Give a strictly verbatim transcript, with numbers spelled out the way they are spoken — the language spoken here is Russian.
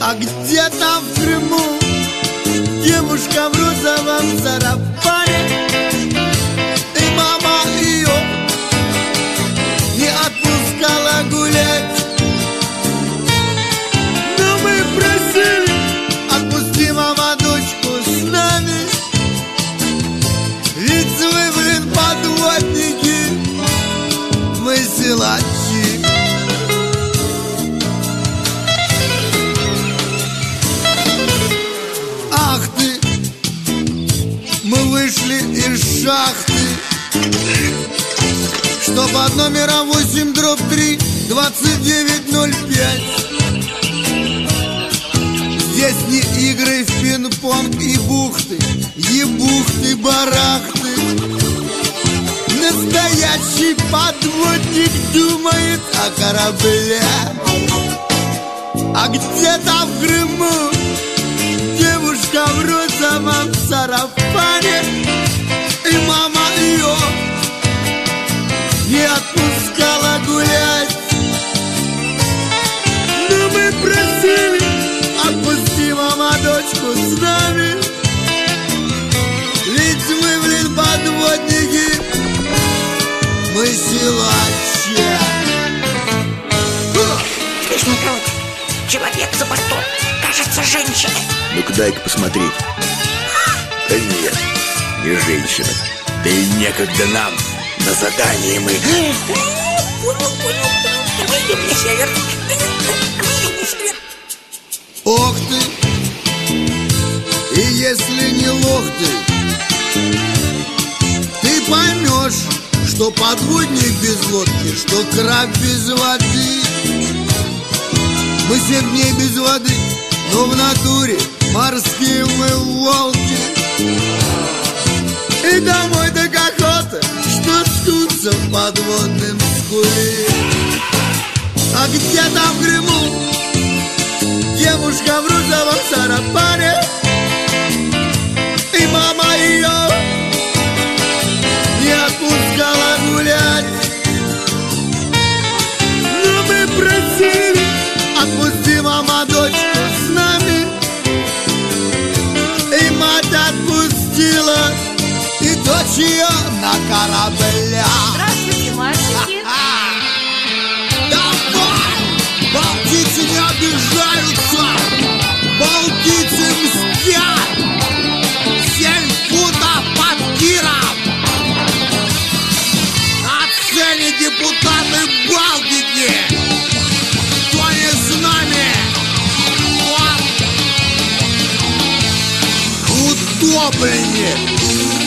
А где-то в Крыму девушка в розовом сарафане, и мама ее не отпускала гулять. Но мы просили: отпусти, мама, дочку с нами, ведь вы, блин, подводники, мы силачи. Ах ты, мы вышли из шахты, что под номером восемь дробь три двадцать девять ноль пять. Здесь не игры в пинг-понг и бухты, ебухты-барахты. Настоящий подводник думает о корабле. А где-то в Крыму девушка в розовом сарафане, и мама ее не отпускала гулять. Но мы просили: отпусти, мама, дочку с нами, ведь мы, блин, подводники, мы силачи. Здесь не труд. Человек за бортом, кажется, женщина. Ну-ка дай-ка посмотреть. Да нет, не женщина. Да и некогда нам. На задании мы. Понял, понял, понял. Мы идем на север. Мы идем на север. Ох ты! И если не лох ты, ты поймешь, что подводник без лодки, что краб без воды. Мы семь дней без воды, но в натуре морские мы волки. И домой так охота, что скуться в подводном скуле. А где-то в Крыму девушка в розовом сарафане, и мама ее не отпускала гулять. Но мы просили: отпусти, мама, дочку с нами, и мать отпустила, и дочь ее на корабля. Здравствуйте, мальчики. Давай! Балтийцы не обижаются, балтийцы мстят. Семь футов под киром. На сцене депутаты Балтики. Кто не с нами, тот утопленник.